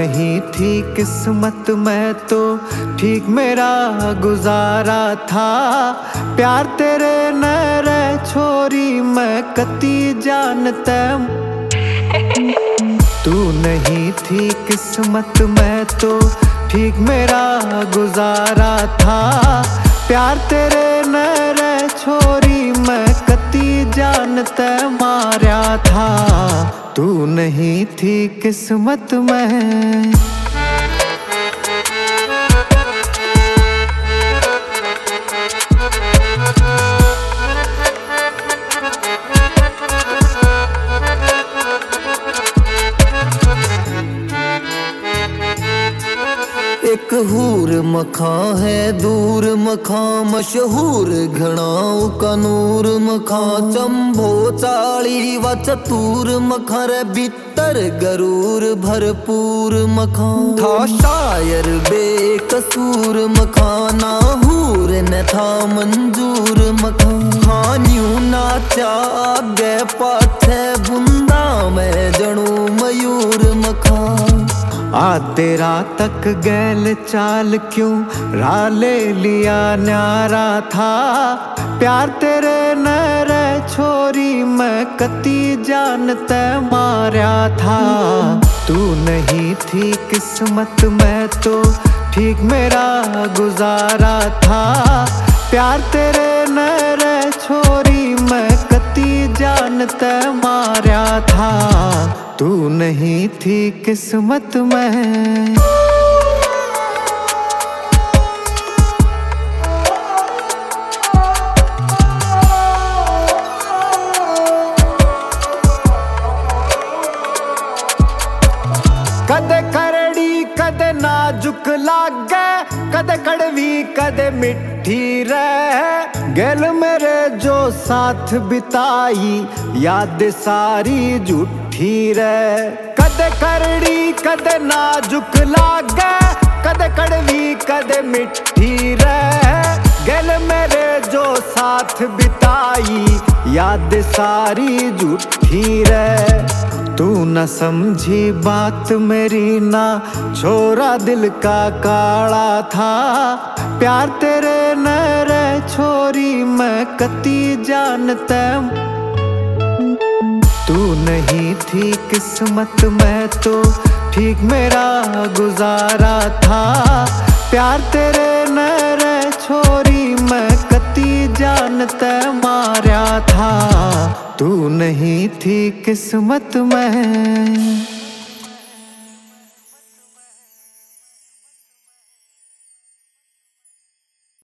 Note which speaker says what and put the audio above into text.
Speaker 1: नहीं थी किस्मत में तो ठीक मेरा गुजारा था। प्यार तेरे न रह छोरी मैं कती जानता। तू नहीं थी किस्मत में तो ठीक मेरा गुजारा था। प्यार तेरे न रह छोरी मैं कती जानता मारा था। तू नहीं थी किस्मत में।
Speaker 2: एक हूर मखा है दूर मखा मशहूर घणाऊ का नूर मखा। चंभो चाली व चतुर मखा रे भीतर गरूर भरपूर मखा। था शायर बेकसूर मखा ना हूर न था मंजूर मखा। हान्यू नाचा आगे पाछे बुंदा में जणू मयूर मखा।
Speaker 1: आधे रात तक गैल चाल क्यों राले लिया न्यारा था। प्यार तेरे न रह छोरी मैं कती जानता मारा था। तू नहीं थी किस्मत में तो ठीक मेरा गुजारा था। प्यार तेरे न रह छोरी मैं कती जानता मारा था। तू नहीं थी किस्मत में। कदे करड़ी कदे नाजुक लागे कदे कड़वी कदे मिठी रह। गेल मेरे जो साथ बिताई याद सारी झूठी रह। कदे करड़ी कदे नाजुक लागे कदे कड़वी कदे मिठी रह। गेल मेरे जो साथ बिताई याद सारी झूठी रह। तू न समझी बात मेरी ना छोरा दिल का काला था। प्यार तेरे न रह छोरी मैं कती जानता। तू नहीं थी किस्मत में तो ठीक मेरा गुजारा था। प्यार तेरे न रह छोरी मैं कती जानता मारा था। तू नहीं थी किस्मत में।